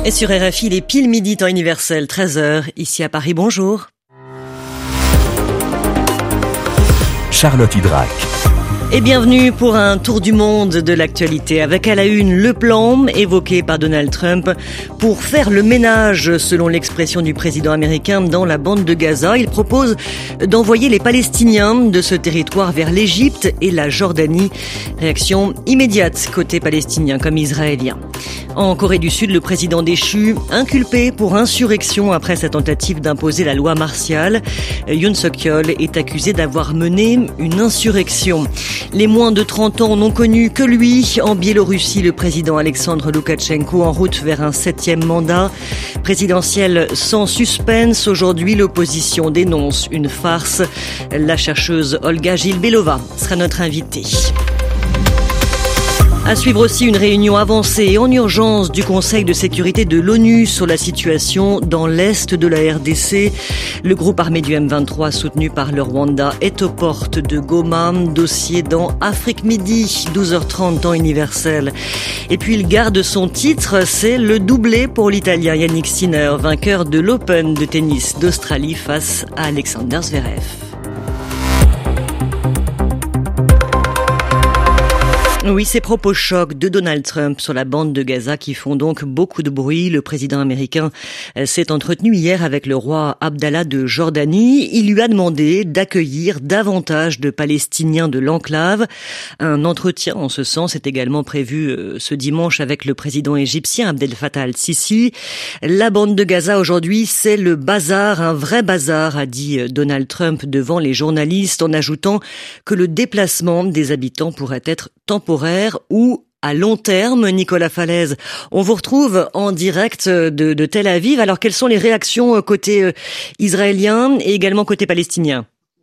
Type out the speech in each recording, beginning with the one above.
Et sur RFI, les pile midi temps universel, 13h, ici à Paris, bonjour. Charlotte Hydrac. Et bienvenue pour un tour du monde de l'actualité avec à la une le plan évoqué par Donald Trump pour faire le ménage, selon l'expression du président américain, dans la bande de Gaza. Il propose d'envoyer les Palestiniens de ce territoire vers l'Égypte et la Jordanie. Réaction immédiate côté palestinien comme israélien. En Corée du Sud, le président déchu inculpé pour insurrection après sa tentative d'imposer la loi martiale. Yoon Suk-yeol est accusé d'avoir mené une insurrection. Les moins de 30 ans n'ont connu que lui. En Biélorussie, le président Alexandre Loukachenko en route vers un 7e mandat. Présidentiel sans suspense. Aujourd'hui, l'opposition dénonce une farce. La chercheuse Olga Gilbelova sera notre invitée. À suivre aussi une réunion avancée en urgence du Conseil de sécurité de l'ONU sur la situation dans l'est de la RDC. Le groupe armé du M23 soutenu par le Rwanda est aux portes de Goma. Dossier dans Afrique Midi, 12h30 temps universel. Et puis il garde son titre, c'est le doublé pour l'Italien Yannick Sinner, vainqueur de l'Open de tennis d'Australie face à Alexander Zverev. Oui, ces propos chocs de Donald Trump sur la bande de Gaza qui font donc beaucoup de bruit. Le président américain s'est entretenu hier avec le roi Abdallah de Jordanie. Il lui a demandé d'accueillir davantage de Palestiniens de l'enclave. Un entretien en ce sens est également prévu ce dimanche avec le président égyptien Abdel Fattah al-Sisi. La bande de Gaza aujourd'hui, c'est le bazar, un vrai bazar, a dit Donald Trump devant les journalistes en ajoutant que le déplacement des habitants pourrait être temporaire ou à long terme. Nicolas Falaise, on vous retrouve en direct de Tel Aviv. Alors, quelles sont les réactions côté israélien et également côté palestinien ?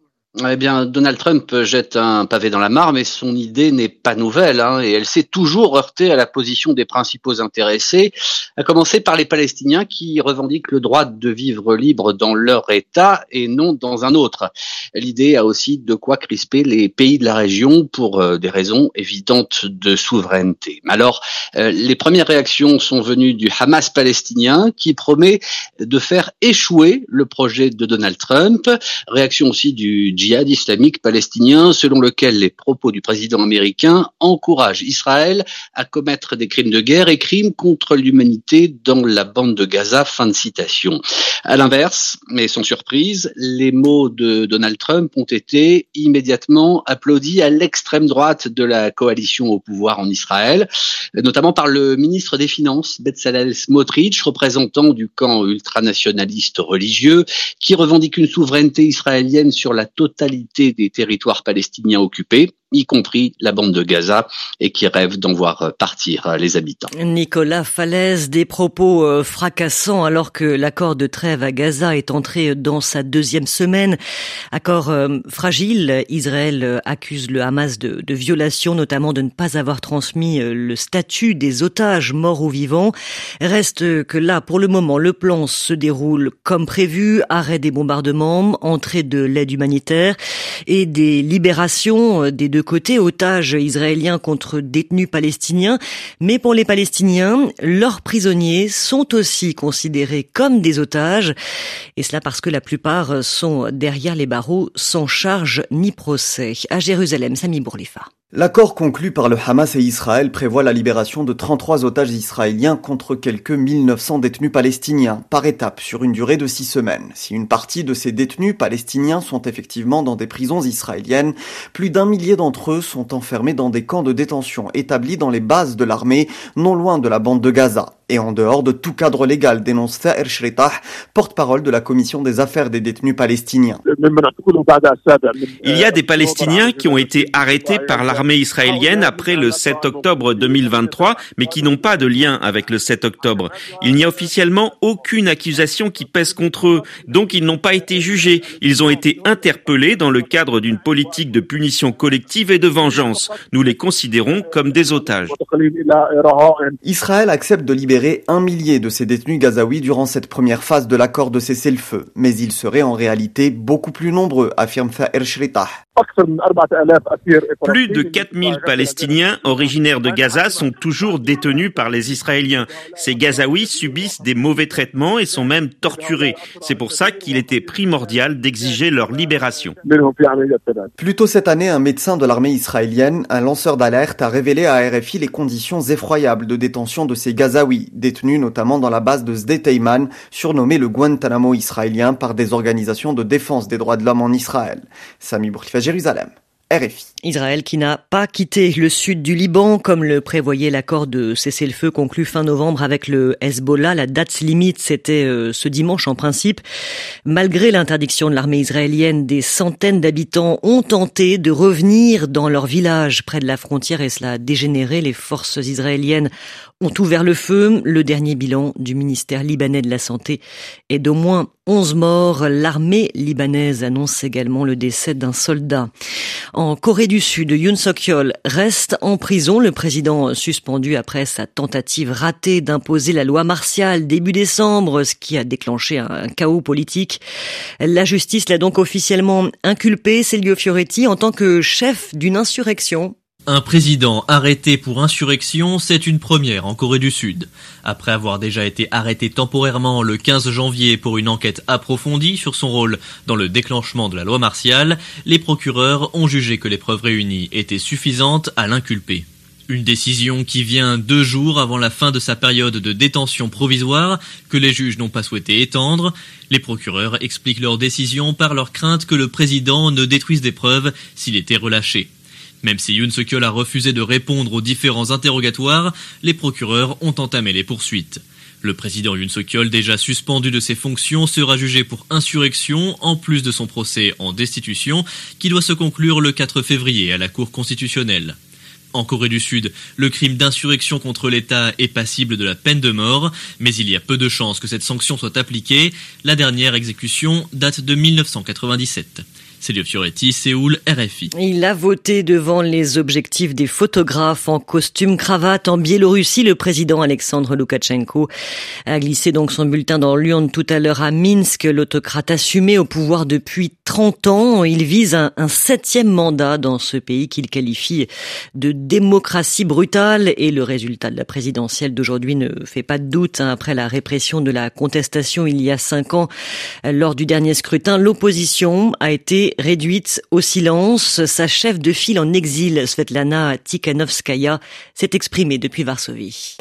Eh bien, Donald Trump jette un pavé dans la mare, mais son idée n'est pas nouvelle, et elle s'est toujours heurtée à la position des principaux intéressés, à commencer par les Palestiniens qui revendiquent le droit de vivre libre dans leur État et non dans un autre. L'idée a aussi de quoi crisper les pays de la région pour des raisons évidentes de souveraineté. Alors, les premières réactions sont venues du Hamas palestinien qui promet de faire échouer le projet de Donald Trump. Réaction aussi du djihad islamique palestinien, selon lequel les propos du président américain encouragent Israël à commettre des crimes de guerre et crimes contre l'humanité dans la bande de Gaza. Fin de citation. À l'inverse, mais sans surprise, les mots de Donald Trump ont été immédiatement applaudis à l'extrême droite de la coalition au pouvoir en Israël, notamment par le ministre des Finances, Bezalel Smotrich, représentant du camp ultranationaliste religieux, qui revendique une souveraineté israélienne sur la totalité des territoires palestiniens occupés, y compris la bande de Gaza, et qui rêve d'en voir partir les habitants. Nicolas Falaise, des propos fracassants alors que l'accord de trêve à Gaza est entré dans sa 2e semaine. Accord fragile, Israël accuse le Hamas de violation, notamment de ne pas avoir transmis le statut des otages morts ou vivants. Reste que là, pour le moment, le plan se déroule comme prévu, arrêt des bombardements, entrée de l'aide humanitaire et des libérations des deux côtés, otages israéliens contre détenus palestiniens. Mais pour les Palestiniens, leurs prisonniers sont aussi considérés comme des otages. Et cela parce que la plupart sont derrière les barreaux sans charge ni procès. À Jérusalem, Sami Bourlifa. L'accord conclu par le Hamas et Israël prévoit la libération de 33 otages israéliens contre quelques 1900 détenus palestiniens, par étapes, sur une durée de 6 semaines. Si une partie de ces détenus palestiniens sont effectivement dans des prisons israéliennes, plus d'1 millier d'entre eux sont enfermés dans des camps de détention établis dans les bases de l'armée, non loin de la bande de Gaza. Et en dehors de tout cadre légal, dénonce Thaher Shritah, porte-parole de la Commission des affaires des détenus palestiniens. Il y a des Palestiniens qui ont été arrêtés par l'armée israélienne après le 7 octobre 2023, mais qui n'ont pas de lien avec le 7 octobre. Il n'y a officiellement aucune accusation qui pèse contre eux, donc ils n'ont pas été jugés. Ils ont été interpellés dans le cadre d'une politique de punition collective et de vengeance. Nous les considérons comme des otages. Israël accepte de libérer libéré 1 millier de ces détenus gazaouis durant cette première phase de l'accord de cessez-le-feu. Mais ils seraient en réalité beaucoup plus nombreux, affirme Thaer Shritah. Plus de 4000 Palestiniens originaires de Gaza sont toujours détenus par les Israéliens. Ces Gazaouis subissent des mauvais traitements et sont même torturés. C'est pour ça qu'il était primordial d'exiger leur libération. Plus tôt cette année, un médecin de l'armée israélienne, un lanceur d'alerte, a révélé à RFI les conditions effroyables de détention de ces Gazaouis, détenus notamment dans la base de Sde Teiman, surnommé le Guantanamo israélien par des organisations de défense des droits de l'homme en Israël. Sami Bourkifa, Jérusalem. RFI. Israël qui n'a pas quitté le sud du Liban comme le prévoyait l'accord de cessez-le-feu conclu fin novembre avec le Hezbollah. La date limite, c'était ce dimanche en principe. Malgré l'interdiction de l'armée israélienne, des centaines d'habitants ont tenté de revenir dans leur village près de la frontière et cela a dégénéré. Les forces israéliennes ont ouvert le feu. Le dernier bilan du ministère libanais de la Santé est d'au moins 11 morts. L'armée libanaise annonce également le décès d'un soldat. En Corée du Sud, Yoon Suk-yeol reste en prison. Le président suspendu après sa tentative ratée d'imposer la loi martiale début décembre, ce qui a déclenché un chaos politique. La justice l'a donc officiellement inculpé, Silvio Fioretti, en tant que chef d'une insurrection. Un président arrêté pour insurrection, c'est une première en Corée du Sud. Après avoir déjà été arrêté temporairement le 15 janvier pour une enquête approfondie sur son rôle dans le déclenchement de la loi martiale, les procureurs ont jugé que les preuves réunies étaient suffisantes à l'inculper. Une décision qui vient 2 jours avant la fin de sa période de détention provisoire que les juges n'ont pas souhaité étendre. Les procureurs expliquent leur décision par leur crainte que le président ne détruise des preuves s'il était relâché. Même si Yoon Suk-yeol a refusé de répondre aux différents interrogatoires, les procureurs ont entamé les poursuites. Le président Yoon Suk-yeol, déjà suspendu de ses fonctions, sera jugé pour insurrection, en plus de son procès en destitution, qui doit se conclure le 4 février à la Cour constitutionnelle. En Corée du Sud, le crime d'insurrection contre l'État est passible de la peine de mort, mais il y a peu de chances que cette sanction soit appliquée. La dernière exécution date de 1997. Silvio Fioretti, Séoul, RFI. Il a voté devant les objectifs des photographes en costume cravate en Biélorussie. Le président Alexandre Loukachenko a glissé donc son bulletin dans l'urne tout à l'heure à Minsk. L'autocrate assumé au pouvoir depuis 30 ans. Il vise un 7e mandat dans ce pays qu'il qualifie de démocratie brutale. Et le résultat de la présidentielle d'aujourd'hui ne fait pas de doute. Après la répression de la contestation il y a 5 ans, lors du dernier scrutin, l'opposition a été réduite au silence. Sa chef de file en exil, Svetlana Tikhanovskaya, s'est exprimée depuis Varsovie.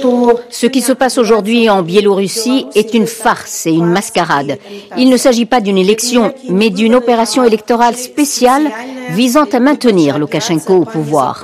Ce qui se passe aujourd'hui en Biélorussie est une farce et une mascarade. Il ne s'agit pas d'une élection, mais d'une opération électorale spéciale visant à maintenir Loukachenko au pouvoir.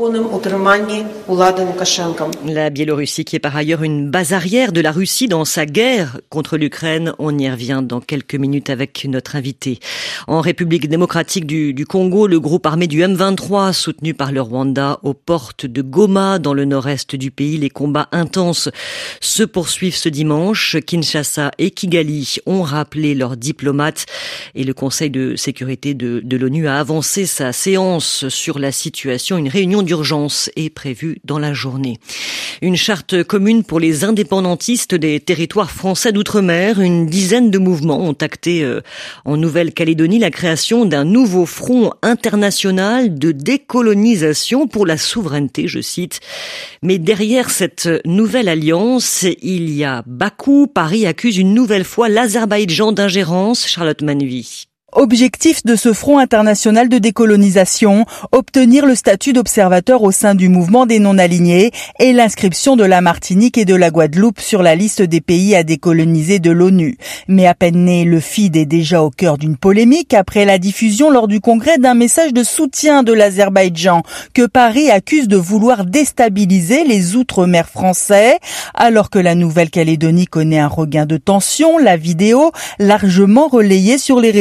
La Biélorussie qui est par ailleurs une base arrière de la Russie dans sa guerre contre l'Ukraine. On y revient dans quelques minutes avec notre invité. En République démocratique du Congo, le groupe armé du M23 soutenu par le Rwanda aux portes de Goma dans le nord-est du pays. Les combats intenses se poursuivent ce dimanche. Kinshasa et Kigali ont rappelé leurs diplomates et le Conseil de sécurité de l'ONU a avancé sa séance sur la situation. Une réunion d'urgence est prévue dans la journée. Une charte commune pour les indépendantistes des territoires français d'outre-mer. Une dizaine de mouvements ont acté en Nouvelle-Calédonie la création d'un nouveau front international de décolonisation pour la souveraineté, je cite. Mais derrière cette nouvelle alliance, il y a Bakou. Paris accuse une nouvelle fois l'Azerbaïdjan d'ingérence. Charlotte Manvy. Objectif de ce Front international de décolonisation, obtenir le statut d'observateur au sein du mouvement des non-alignés et l'inscription de la Martinique et de la Guadeloupe sur la liste des pays à décoloniser de l'ONU. Mais à peine né, le FID est déjà au cœur d'une polémique après la diffusion lors du congrès d'un message de soutien de l'Azerbaïdjan que Paris accuse de vouloir déstabiliser les outre-mer français. Alors que la Nouvelle-Calédonie connaît un regain de tension, la vidéo, largement relayée sur les réseaux sociaux,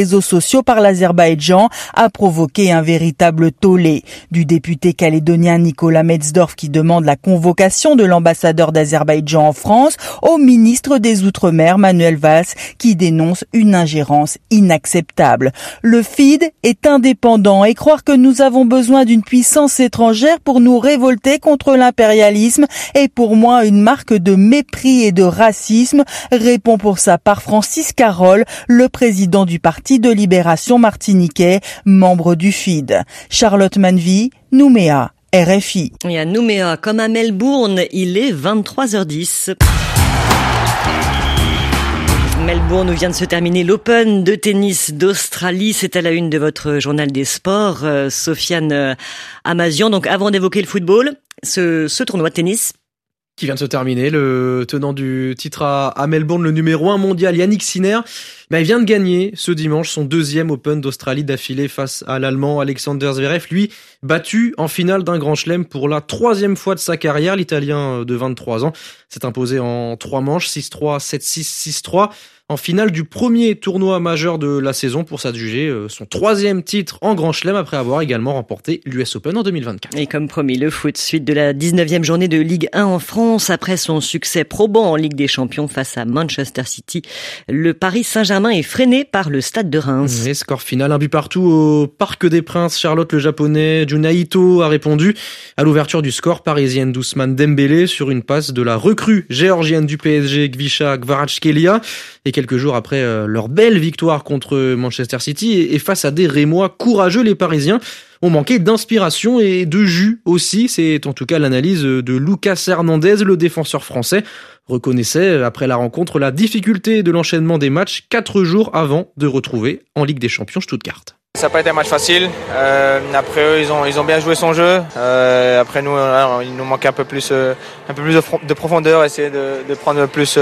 sociaux par l'Azerbaïdjan a provoqué un véritable tollé. Du député calédonien Nicolas Metzdorf qui demande la convocation de l'ambassadeur d'Azerbaïdjan en France au ministre des Outre-mer Manuel Valls qui dénonce une ingérence inacceptable. Le FID est indépendant et croire que nous avons besoin d'une puissance étrangère pour nous révolter contre l'impérialisme est pour moi une marque de mépris et de racisme, répond pour sa part Francis Carole, le président du Parti de libération martiniquais, membre du FID. Charlotte Manvy, Nouméa, RFI. Et à Nouméa, comme à Melbourne, il est 23h10. Melbourne, où vient de se terminer l'Open de tennis d'Australie. C'est à la une de votre journal des sports, Sofiane Amazian. Donc avant d'évoquer le football, ce tournoi de tennis qui vient de se terminer, le tenant du titre à Melbourne, le numéro 1 mondial, Yannick Sinner, il vient de gagner ce dimanche son 2e Open d'Australie d'affilée face à l'Allemand Alexander Zverev, lui battu en finale d'un Grand Chelem pour la 3e fois de sa carrière. L'Italien de 23 ans s'est imposé en 3 manches, 6-3, 7-6, 6-3. En finale du premier tournoi majeur de la saison pour s'adjuger son 3e titre en Grand Chelem après avoir également remporté l'US Open en 2024. Et comme promis, le foot, suite de la 19e journée de Ligue 1 en France, après son succès probant en Ligue des Champions face à Manchester City, le Paris Saint-Germain est freiné par le Stade de Reims. Et score final, 1 but partout au Parc des Princes. Charlotte, le japonais Junai Ito a répondu à l'ouverture du score parisienne d'Ousmane Dembélé sur une passe de la recrue géorgienne du PSG Gvisha Kvaratskhelia. Et quelques jours après leur belle victoire contre Manchester City et face à des Rémois courageux, les Parisiens ont manqué d'inspiration et de jus aussi. C'est en tout cas l'analyse de Lucas Hernandez, le défenseur français, reconnaissait après la rencontre la difficulté de l'enchaînement des matchs 4 jours avant de retrouver en Ligue des Champions Stuttgart. Ça n'a pas été un match facile. Après eux, ils ont bien joué son jeu. Après nous, il nous manquait un peu plus de profondeur, essayer de prendre plus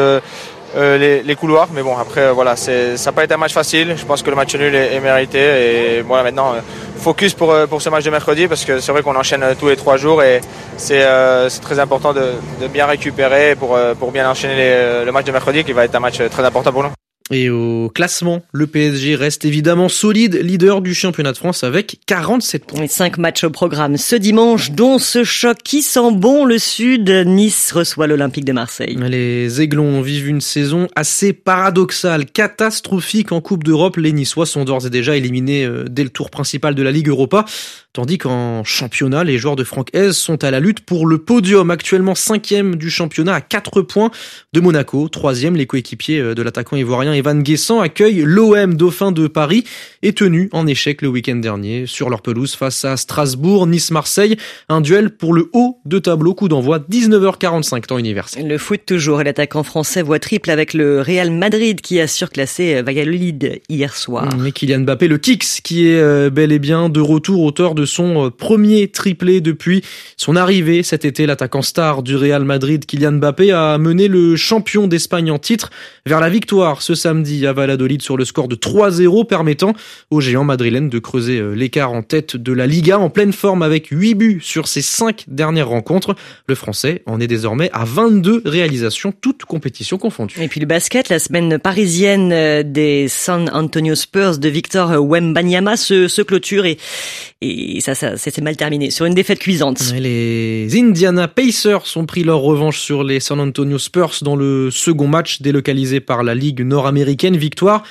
les couloirs. Mais bon, après voilà, ça n'a pas été un match facile. Je pense que le match nul est mérité. Et voilà, maintenant focus pour ce match de mercredi, parce que c'est vrai qu'on enchaîne tous les 3 jours et c'est très important de bien récupérer pour bien enchaîner le match de mercredi, qui va être un match très important pour nous. Et au classement, le PSG reste évidemment solide, leader du championnat de France avec 47 points. Et 5 matchs au programme ce dimanche, dont ce choc qui sent bon le Sud. Nice reçoit l'Olympique de Marseille. Les Aiglons vivent une saison assez paradoxale, catastrophique en Coupe d'Europe. Les Niçois sont d'ores et déjà éliminés dès le tour principal de la Ligue Europa. Tandis qu'en championnat, les joueurs de Franck Hez sont à la lutte pour le podium, actuellement 5e du championnat à 4 points de Monaco. 3e, les coéquipiers de l'attaquant ivoirien Evan Guessant accueillent l'OM Dauphin de Paris et tenu en échec le week-end dernier sur leur pelouse face à Strasbourg. Nice-Marseille, un duel pour le haut de tableau, coup d'envoi 19h45 temps universel. Le foot toujours, et l'attaquant français voit triple avec le Real Madrid qui a surclassé Valladolid hier soir. Et Kylian Mbappé, le Kicks, qui est bel et bien de retour, auteur de son premier triplé depuis son arrivée cet été. L'attaquant star du Real Madrid, Kylian Mbappé, a mené le champion d'Espagne en titre vers la victoire ce samedi à Valladolid sur le score de 3-0, permettant aux géants madrilènes de creuser l'écart en tête de la Liga, en pleine forme avec 8 buts sur ses 5 dernières rencontres. Le Français en est désormais à 22 réalisations, toutes compétitions confondues. Et puis le basket, la semaine parisienne des San Antonio Spurs de Victor Wembanyama se clôture et ça c'est mal terminé sur une défaite cuisante. Les Indiana Pacers ont pris leur revanche sur les San Antonio Spurs dans le second match délocalisé par la Ligue nord-américaine. Victoire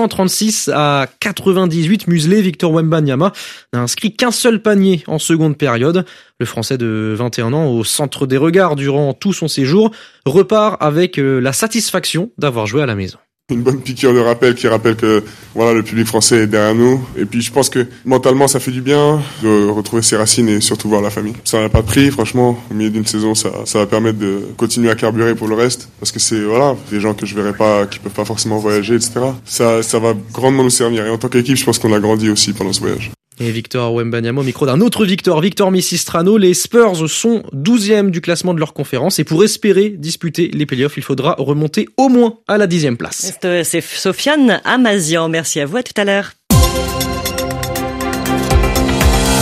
136-98, muselé. Victor Wembanyama n'a inscrit qu'un seul panier en seconde période. Le Français de 21 ans, au centre des regards durant tout son séjour, repart avec la satisfaction d'avoir joué à la maison. Une bonne piqûre de rappel qui rappelle que voilà, le public français est derrière nous. Et puis je pense que mentalement ça fait du bien de retrouver ses racines et surtout voir la famille. Ça n'a pas de prix, franchement. Au milieu d'une saison, ça va permettre de continuer à carburer pour le reste. Parce que c'est des gens que je verrai pas, qui peuvent pas forcément voyager, etc. Ça va grandement nous servir. Et en tant qu'équipe, je pense qu'on a grandi aussi pendant ce voyage. Et Victor Wembanyama au micro d'un autre Victor Misistrano. Les Spurs sont 12e du classement de leur conférence et pour espérer disputer les playoffs, il faudra remonter au moins à la 10e place. C'est Sofiane Amazian. Merci à vous, à tout à l'heure.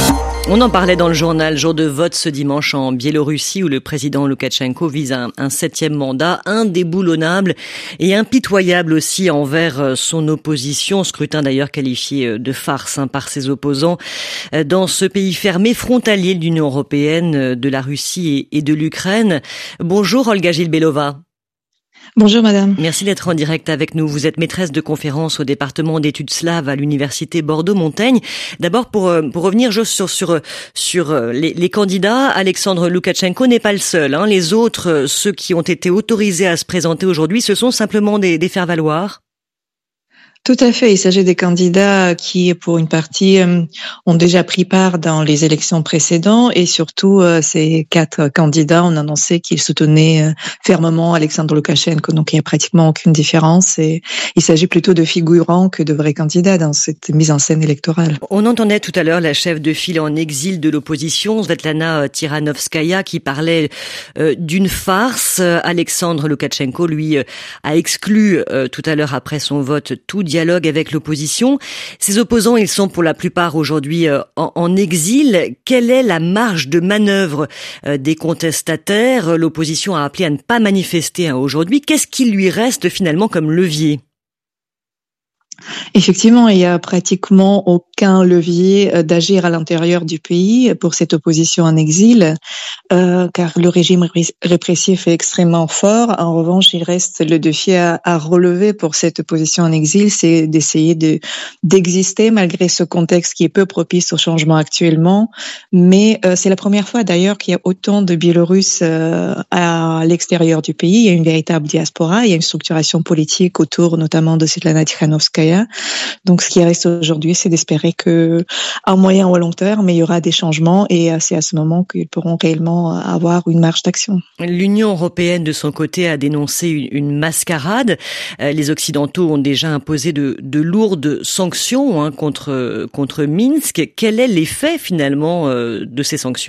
On en parlait dans le journal, jour de vote ce dimanche en Biélorussie où le président Loukachenko vise un 7e mandat indéboulonnable et impitoyable aussi envers son opposition, scrutin d'ailleurs qualifié de farce par ses opposants dans ce pays fermé frontalier de l'Union européenne, de la Russie et de l'Ukraine. Bonjour Olga Gilbelova. Bonjour madame. Merci d'être en direct avec nous. Vous êtes maîtresse de conférences au département d'études slaves à l'université Bordeaux-Montaigne. D'abord pour revenir juste sur les candidats, Alexandre Loukachenko n'est pas le seul. Les autres, ceux qui ont été autorisés à se présenter aujourd'hui, ce sont simplement des faire-valoir. Tout à fait. Il s'agit des candidats qui, pour une partie, ont déjà pris part dans les élections précédentes et surtout, ces 4 candidats ont annoncé qu'ils soutenaient fermement Alexandre Loukachenko. Donc, il n'y a pratiquement aucune différence et il s'agit plutôt de figurants que de vrais candidats dans cette mise en scène électorale. On entendait tout à l'heure la chef de file en exil de l'opposition, Svetlana Tikhanovskaya, qui parlait d'une farce. Alexandre Loukachenko, lui, a exclu tout à l'heure après son vote tout dialogue avec l'opposition. Ces opposants, ils sont pour la plupart aujourd'hui en exil. Quelle est la marge de manœuvre des contestataires? L'opposition a appelé à ne pas manifester aujourd'hui. Qu'est-ce qui lui reste finalement comme levier? Effectivement, il y a pratiquement aucun levier d'agir à l'intérieur du pays pour cette opposition en exil, car le régime répressif est extrêmement fort. En revanche, il reste le défi à relever pour cette opposition en exil, c'est d'essayer d'exister malgré ce contexte qui est peu propice au changement actuellement. Mais c'est la première fois d'ailleurs qu'il y a autant de Biélorusses à l'extérieur du pays. Il y a une véritable diaspora, il y a une structuration politique autour notamment de Svetlana Tikhanovskaya. Donc, ce qui reste aujourd'hui, c'est d'espérer que, à moyen ou à long terme, il y aura des changements et c'est à ce moment qu'ils pourront réellement avoir une marge d'action. L'Union européenne, de son côté, a dénoncé une mascarade. Les Occidentaux ont déjà imposé de lourdes sanctions contre Minsk. Quel est l'effet, finalement, de ces sanctions ?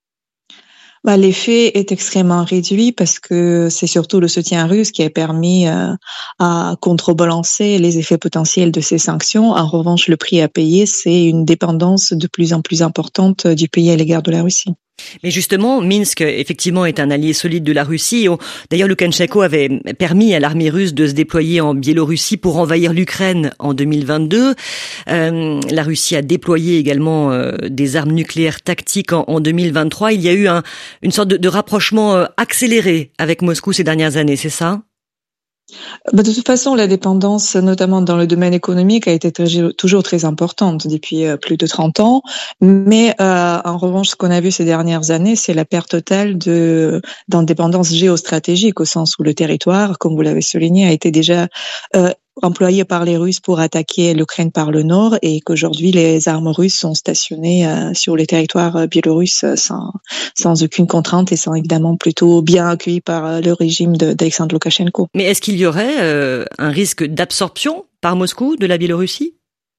L'effet est extrêmement réduit parce que c'est surtout le soutien russe qui a permis à contrebalancer les effets potentiels de ces sanctions. En revanche, le prix à payer, c'est une dépendance de plus en plus importante du pays à l'égard de la Russie. Mais justement, Minsk, effectivement, est un allié solide de la Russie. D'ailleurs, Loukachenko avait permis à l'armée russe de se déployer en Biélorussie pour envahir l'Ukraine en 2022. La Russie a déployé également des armes nucléaires tactiques en 2023. Il y a eu une sorte de rapprochement accéléré avec Moscou ces dernières années, c'est ça ? De toute façon, la dépendance, notamment dans le domaine économique, a été toujours très importante depuis plus de 30 ans. Mais en revanche, ce qu'on a vu ces dernières années, c'est la perte totale d'indépendance géostratégique, au sens où le territoire, comme vous l'avez souligné, a été déjà employé par les Russes pour attaquer l'Ukraine par le nord et qu'aujourd'hui les armes russes sont stationnées sur les territoires biélorusses sans aucune contrainte et sont évidemment plutôt bien accueillis par le régime d'Alexandre Loukachenko. Mais est-ce qu'il y aurait un risque d'absorption par Moscou de la Biélorussie ?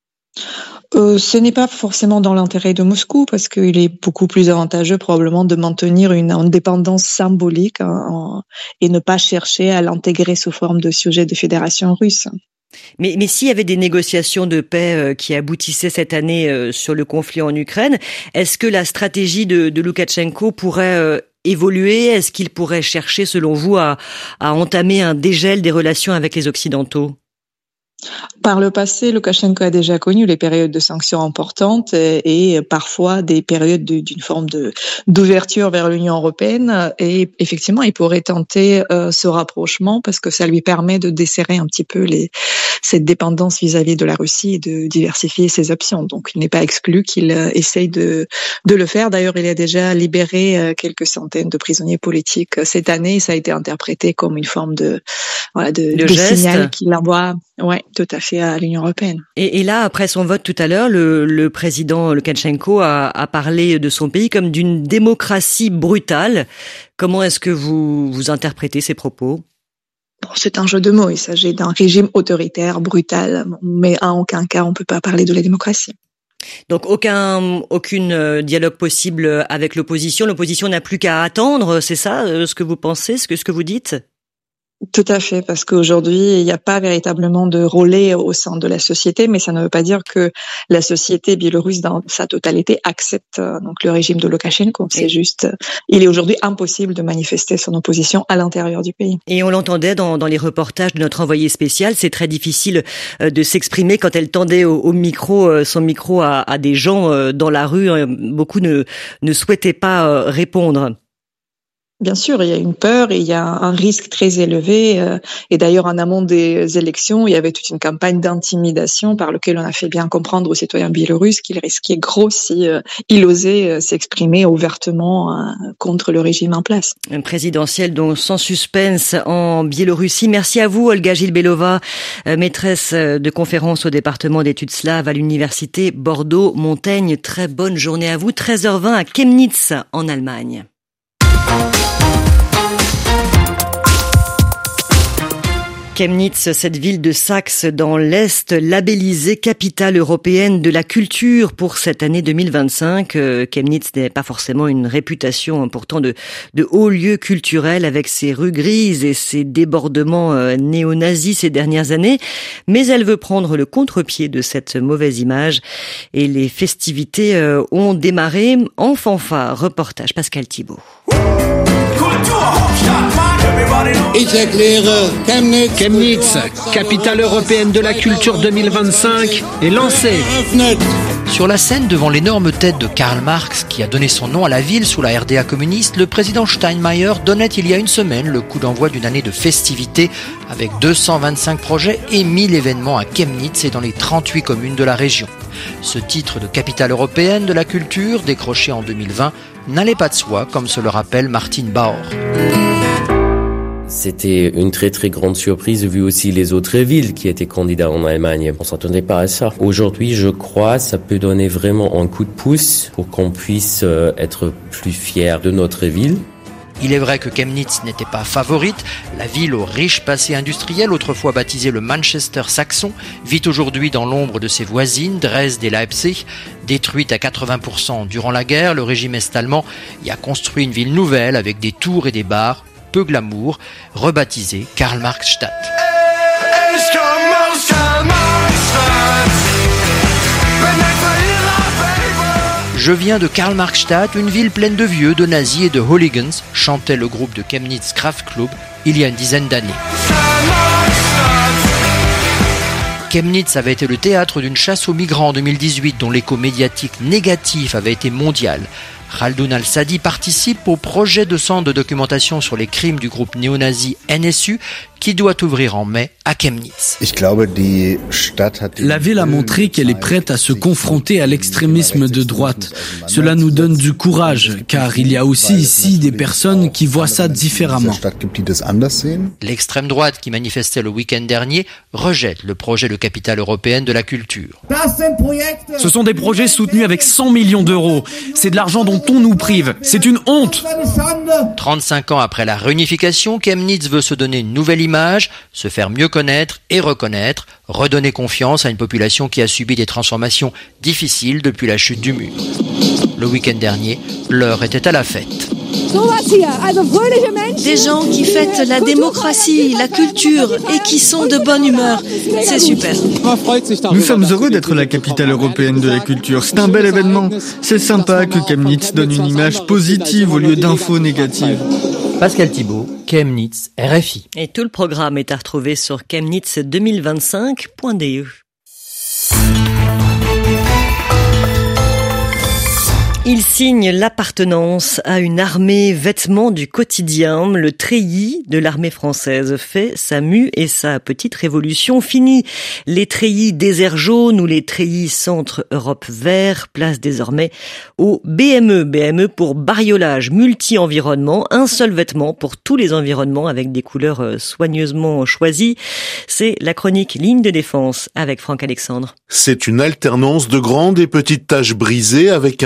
Ce n'est pas forcément dans l'intérêt de Moscou parce qu'il est beaucoup plus avantageux probablement de maintenir une indépendance symbolique et ne pas chercher à l'intégrer sous forme de sujet de fédération russe. Mais s'il y avait des négociations de paix qui aboutissaient cette année sur le conflit en Ukraine, est-ce que la stratégie de Loukachenko pourrait évoluer? Est-ce qu'il pourrait chercher, selon vous, à entamer un dégel des relations avec les Occidentaux? Par le passé, Loukachenko a déjà connu les périodes de sanctions importantes et parfois des périodes d'une forme d'ouverture vers l'Union européenne. Et effectivement, il pourrait tenter ce rapprochement parce que ça lui permet de desserrer un petit peu cette dépendance vis-à-vis de la Russie et de diversifier ses options. Donc, il n'est pas exclu qu'il essaye de le faire. D'ailleurs, il a déjà libéré quelques centaines de prisonniers politiques cette année. Ça a été interprété comme une forme de signal qu'il envoie. Ouais, tout à fait, à l'Union européenne. Et là, après son vote tout à l'heure, le président Loukachenko a parlé de son pays comme d'une démocratie brutale. Comment est-ce que vous interprétez ces propos ? C'est un jeu de mots. Il s'agit d'un régime autoritaire, brutal, mais en aucun cas on peut pas parler de la démocratie. Donc aucun dialogue possible avec l'opposition. L'opposition n'a plus qu'à attendre, c'est ça ce que vous pensez, ce que vous dites ? Tout à fait, parce qu'aujourd'hui, il n'y a pas véritablement de relais au sein de la société, mais ça ne veut pas dire que la société biélorusse dans sa totalité accepte donc le régime de Loukachenko. C'est juste, il est aujourd'hui impossible de manifester son opposition à l'intérieur du pays. Et on l'entendait dans les reportages de notre envoyé spécial, c'est très difficile de s'exprimer quand elle tendait au micro, son micro à des gens dans la rue. Beaucoup ne souhaitaient pas répondre. Bien sûr, il y a une peur et il y a un risque très élevé. Et d'ailleurs, en amont des élections, il y avait toute une campagne d'intimidation par laquelle on a fait bien comprendre aux citoyens biélorusses qu'il risquait gros si il osait s'exprimer ouvertement contre le régime en place. Un présidentiel donc sans suspense en Biélorussie. Merci à vous, Olga Gilbelova, maîtresse de conférence au département d'études slaves à l'université Bordeaux-Montaigne. Très bonne journée à vous. 13h20 à Chemnitz, en Allemagne. Chemnitz, cette ville de Saxe dans l'Est, labellisée capitale européenne de la culture pour cette année 2025. Chemnitz n'est pas forcément une réputation pourtant de haut lieu culturel avec ses rues grises et ses débordements néo-nazis ces dernières années. Mais elle veut prendre le contre-pied de cette mauvaise image et les festivités ont démarré en fanfare. Reportage Pascal Thibault. Chemnitz, capitale européenne de la culture 2025, est lancée. Sur la scène, devant l'énorme tête de Karl Marx, qui a donné son nom à la ville sous la RDA communiste, le président Steinmeier donnait il y a une semaine le coup d'envoi d'une année de festivités avec 225 projets et 1000 événements à Chemnitz et dans les 38 communes de la région. Ce titre de capitale européenne de la culture, décroché en 2020, n'allait pas de soi, comme se le rappelle Martin Bauer. C'était une très très grande surprise vu aussi les autres villes qui étaient candidats en Allemagne. On s'attendait pas à ça. Aujourd'hui, je crois, ça peut donner vraiment un coup de pouce pour qu'on puisse être plus fiers de notre ville. Il est vrai que Chemnitz n'était pas favorite. La ville au riche passé industriel, autrefois baptisée le Manchester saxon, vit aujourd'hui dans l'ombre de ses voisines, Dresde et Leipzig. Détruite à 80% durant la guerre, le régime est-allemand y a construit une ville nouvelle avec des tours et des bars, peu glamour, rebaptisée Karl-Marx-Stadt. Je viens de Karl-Marx-Stadt, une ville pleine de vieux, de nazis et de hooligans, chantait le groupe de Chemnitz Kraftklub il y a une dizaine d'années. Chemnitz avait été le théâtre d'une chasse aux migrants en 2018 dont l'écho médiatique négatif avait été mondial. Khaldoun Al-Sadi participe au projet de centre de documentation sur les crimes du groupe néo-nazi NSU qui doit ouvrir en mai à Chemnitz. La ville a montré qu'elle est prête à se confronter à l'extrémisme de droite. Cela nous donne du courage, car il y a aussi ici des personnes qui voient ça différemment. L'extrême droite qui manifestait le week-end dernier rejette le projet de capitale européenne de la culture. Ce sont des projets soutenus avec 100 millions d'euros. C'est de l'argent dont on nous prive. C'est une honte. 35 ans après la réunification, Chemnitz veut se donner une nouvelle image, se faire mieux connaître et reconnaître, redonner confiance à une population qui a subi des transformations difficiles depuis la chute du mur. Le week-end dernier, l'heure était à la fête. Des gens qui fêtent la démocratie, la culture et qui sont de bonne humeur. C'est super. Nous sommes heureux d'être la capitale européenne de la culture. C'est un bel événement. C'est sympa que Chemnitz donne une image positive au lieu d'infos négatives. Pascal Thibault, Chemnitz, RFI. Et tout le programme est à retrouver sur chemnitz2025.de. Il signe l'appartenance à une armée vêtement du quotidien. Le treillis de l'armée française fait sa mue et sa petite révolution. Fini les treillis désert jaune ou les treillis centre Europe vert. Place désormais au BME. BME pour bariolage multi-environnement. Un seul vêtement pour tous les environnements avec des couleurs soigneusement choisies. C'est la chronique Ligne de défense avec Franck Alexandre. C'est une alternance de grandes et petites taches brisées avec un panache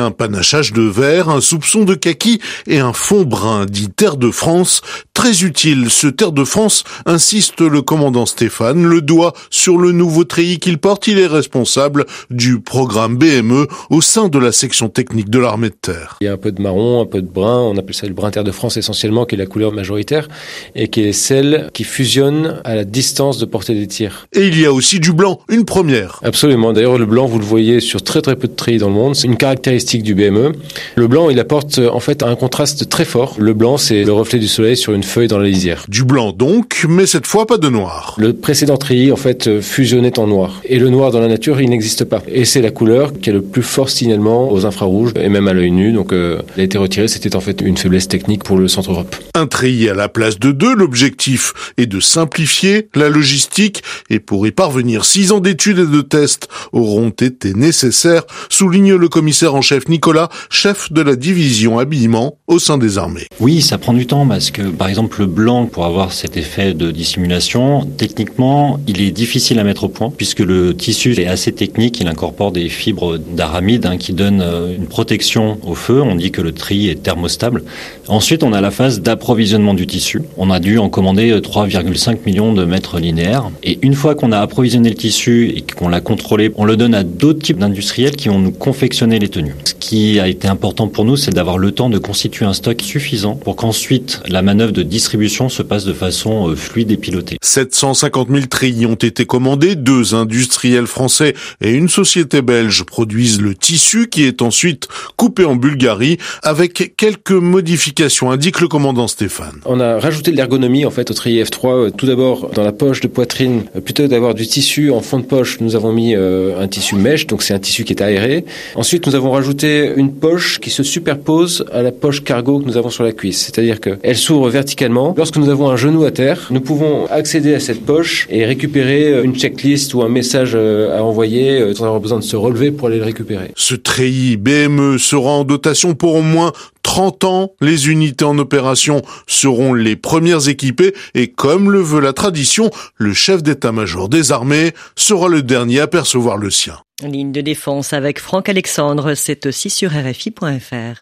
tachage de vert, un soupçon de kaki et un fond brun, dit Terre de France. Très utile, ce Terre de France, insiste le commandant Stéphane, le doigt sur le nouveau treillis qu'il porte. Il est responsable du programme BME au sein de la section technique de l'armée de terre. Il y a un peu de marron, un peu de brun, on appelle ça le brun Terre de France essentiellement, qui est la couleur majoritaire et qui est celle qui fusionne à la distance de portée des tirs. Et il y a aussi du blanc, une première. Absolument, d'ailleurs le blanc vous le voyez sur très peu de treillis dans le monde, c'est une caractéristique du BME. Le blanc il apporte en fait un contraste très fort. Le blanc c'est le reflet du soleil sur une feuille dans la lisière. Du blanc donc, mais cette fois pas de noir. Le précédent treillis en fait fusionnait en noir. Et le noir dans la nature il n'existe pas. Et c'est la couleur qui a le plus fort signalement aux infrarouges et même à l'œil nu. Donc elle a été retirée, c'était en fait une faiblesse technique pour le Centre Europe. Un treillis à la place de 2, l'objectif est de simplifier la logistique et pour y parvenir 6 ans d'études et de tests auront été nécessaires, souligne le commissaire en chef Nicolas, chef de la division habillement au sein des armées. Oui, ça prend du temps parce que par exemple le blanc pour avoir cet effet de dissimulation, techniquement il est difficile à mettre au point puisque le tissu est assez technique, il incorpore des fibres d'aramide qui donnent une protection au feu, on dit que le treillis est thermostable. Ensuite on a la phase d'approvisionnement du tissu, on a dû en commander 3,5 millions de mètres linéaires et une fois qu'on a approvisionné le tissu et qu'on l'a contrôlé, on le donne à d'autres types d'industriels qui vont nous confectionner les tenues. Ce qui a été important pour nous, c'est d'avoir le temps de constituer un stock suffisant pour qu'ensuite la manœuvre de distribution se passe de façon fluide et pilotée. 750 000 treillis ont été commandés, 2 industriels français et une société belge produisent le tissu qui est ensuite coupé en Bulgarie avec quelques modifications, indique le commandant Stéphane. On a rajouté de l'ergonomie en fait au treillis F3. Tout d'abord dans la poche de poitrine, plutôt que d'avoir du tissu en fond de poche, nous avons mis un tissu mèche, donc c'est un tissu qui est aéré. Ensuite nous avons rajouté une poche qui se superpose à la poche cargo que nous avons sur la cuisse, c'est-à-dire qu'elle s'ouvre verticalement. Lorsque nous avons un genou à terre, nous pouvons accéder à cette poche et récupérer une checklist ou un message à envoyer sans avoir besoin de se relever pour aller le récupérer. Ce treillis BME sera en dotation pour au moins 30 ans. Les unités en opération seront les premières équipées et comme le veut la tradition, le chef d'état-major des armées sera le dernier à percevoir le sien. Ligne de défense avec Franck Alexandre, c'est aussi sur RFI.fr.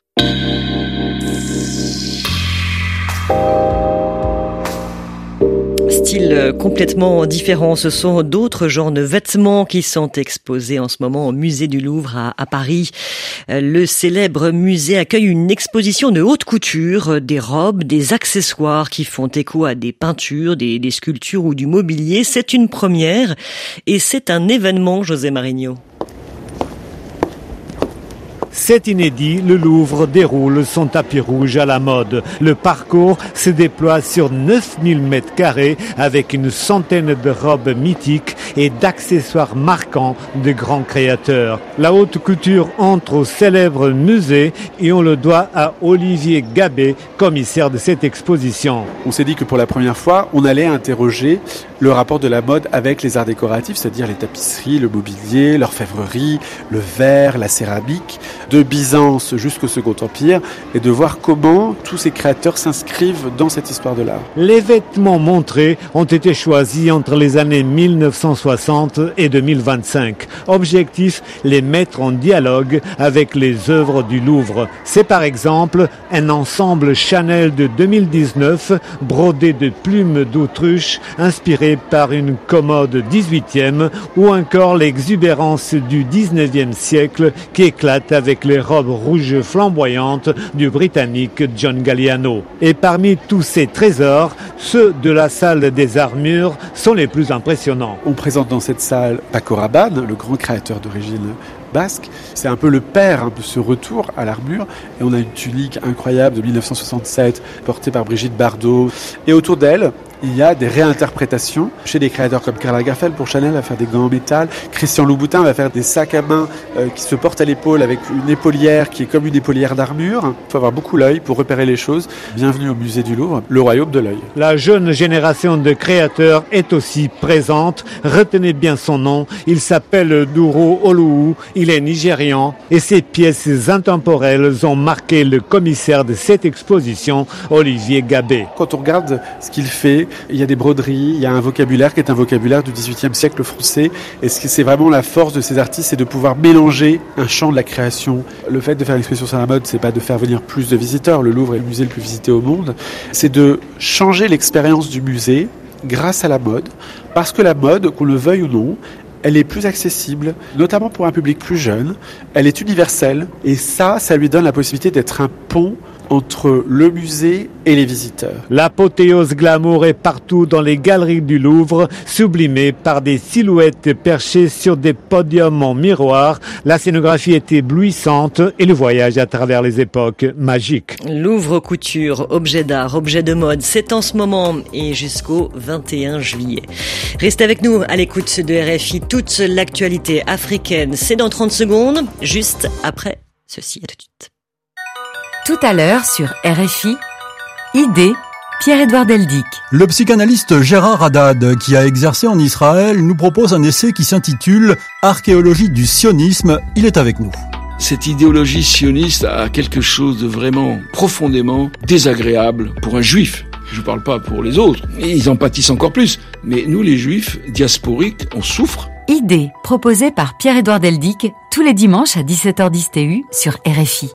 Style complètement différent, ce sont d'autres genres de vêtements qui sont exposés en ce moment au musée du Louvre à Paris. Le célèbre musée accueille une exposition de haute couture, des robes, des accessoires qui font écho à des peintures, des sculptures ou du mobilier. C'est une première et c'est un événement, José Marigno. C'est inédit, le Louvre déroule son tapis rouge à la mode. Le parcours se déploie sur 9000 mètres carrés avec une centaine de robes mythiques et d'accessoires marquants de grands créateurs. La haute couture entre au célèbre musée et on le doit à Olivier Gabé, commissaire de cette exposition. On s'est dit que pour la première fois, on allait interroger le rapport de la mode avec les arts décoratifs, c'est-à-dire les tapisseries, le mobilier, l'orfèvrerie, le verre, la céramique, de Byzance jusqu'au Second Empire, et de voir comment tous ces créateurs s'inscrivent dans cette histoire de l'art. Les vêtements montrés ont été choisis entre les années 1960 et 2025. Objectif, les mettre en dialogue avec les œuvres du Louvre. C'est par exemple un ensemble Chanel de 2019 brodé de plumes d'autruche inspiré par une commode 18e ou encore l'exubérance du 19e siècle qui éclate avec les robes rouges flamboyantes du Britannique John Galliano. Et parmi tous ces trésors, ceux de la salle des armures sont les plus impressionnants. On présente dans cette salle Paco Rabanne, le grand créateur d'origine basque. C'est un peu le père de ce retour à l'armure. Et on a une tunique incroyable de 1967 portée par Brigitte Bardot. Et autour d'elle, il y a des réinterprétations chez des créateurs comme Karl Lagerfeld pour Chanel va faire des gants en métal, Christian Louboutin va faire des sacs à main qui se portent à l'épaule avec une épaulière qui est comme une épaulière d'armure. Il faut avoir beaucoup l'œil pour repérer les choses. Bienvenue au musée du Louvre, le royaume de l'œil. La jeune génération de créateurs est aussi présente. Retenez bien son nom. Il s'appelle Duro Oluwu. Il est nigérian et ses pièces intemporelles ont marqué le commissaire de cette exposition, Olivier Gabé. Quand on regarde ce qu'il fait, musée, il y a des broderies, il y a un vocabulaire qui est un vocabulaire du XVIIIe siècle français. Et c'est vraiment la force de ces artistes, c'est de pouvoir mélanger un champ de la création. Le fait de faire l'exposition sur la mode, c'est pas de faire venir plus de visiteurs. Le Louvre est le musée le plus visité au monde. C'est de changer l'expérience du musée grâce à la mode. Parce que la mode, qu'on le veuille ou non, elle est plus accessible, notamment pour un public plus jeune. Elle est universelle. Et ça lui donne la possibilité d'être un pont entre le musée et les visiteurs. L'apothéose glamour est partout dans les galeries du Louvre, sublimée par des silhouettes perchées sur des podiums en miroir. La scénographie est éblouissante et le voyage à travers les époques magique. Louvre Couture, objets d'art, objets de mode, c'est en ce moment et jusqu'au 21 juillet. Restez avec nous à l'écoute de RFI, toute l'actualité africaine. C'est dans 30 secondes, juste après ceci. À tout de suite. Tout à l'heure sur RFI, Idée, Pierre-Édouard Deldic. Le psychanalyste Gérard Haddad, qui a exercé en Israël, nous propose un essai qui s'intitule « Archéologie du sionisme ». Il est avec nous. Cette idéologie sioniste a quelque chose de vraiment profondément désagréable pour un juif. Je ne parle pas pour les autres, ils en pâtissent encore plus. Mais nous, les juifs diasporiques, on souffre. Idée, proposée par Pierre-Édouard Deldic, tous les dimanches à 17h10 TU sur RFI.